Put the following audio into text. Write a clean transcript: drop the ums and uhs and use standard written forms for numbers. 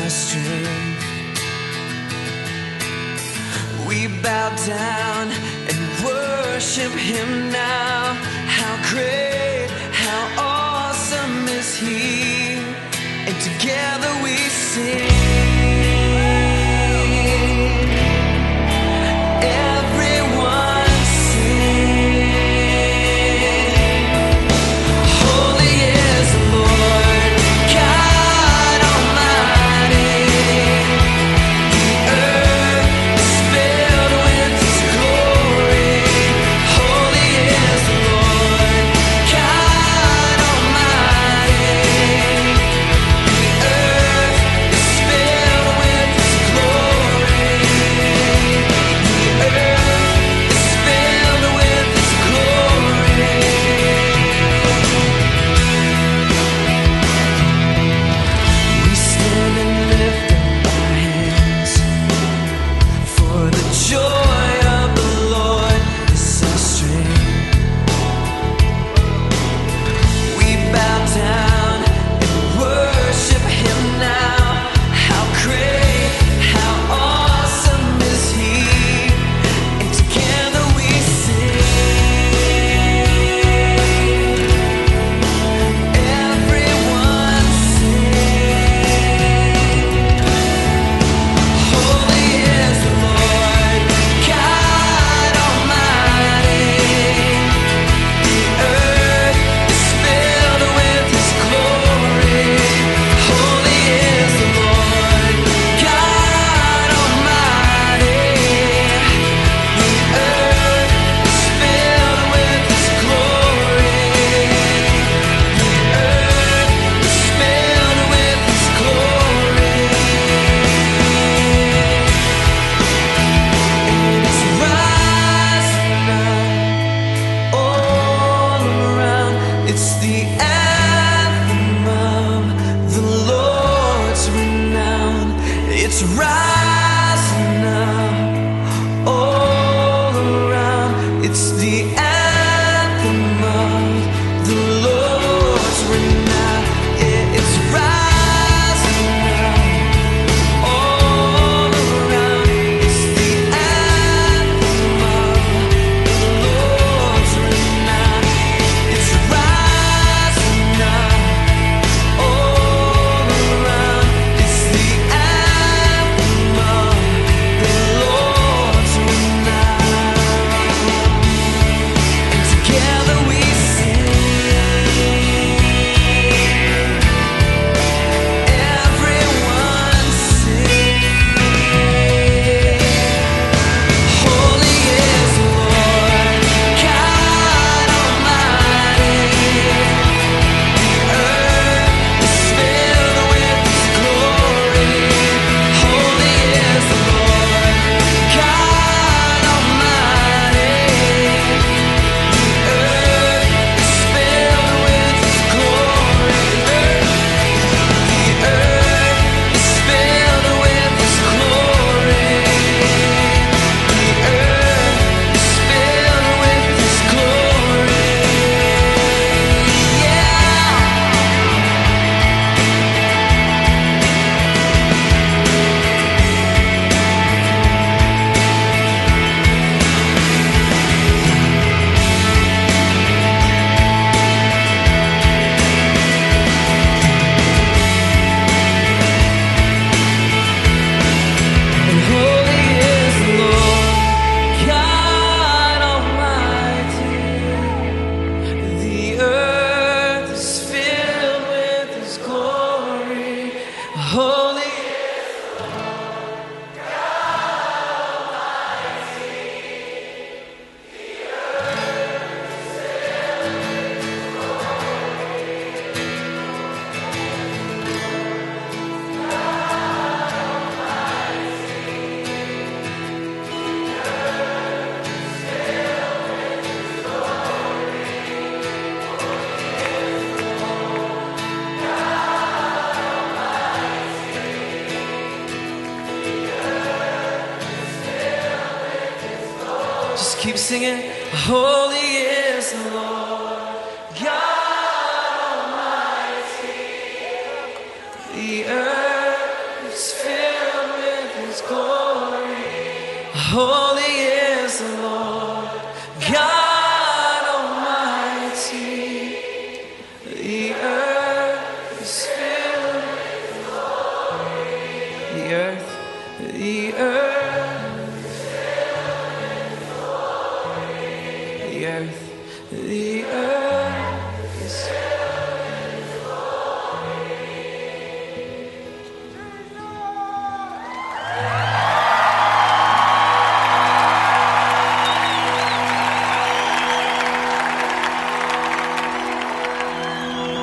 our strength. We bow down and worship Him now. How great, how awesome is He, and together we sing. It's rising up all around. It's the anthem of the Lord's renown. It's rising up all around. It's the anthem of the Lord's renown. It's rising up all around. It's the anthem of the Lord's renown. And together we sing. Everyone sing. Holy is the Lord God Almighty. The earth is filled with His glory. Holy is the Lord God Almighty. The earth is filled with His glory. The earth is filled with His glory. The earth is filled with His glory. Yeah. And holy is the Lord God Almighty. The earth is filled with His glory. Holy Just keep singing. Holy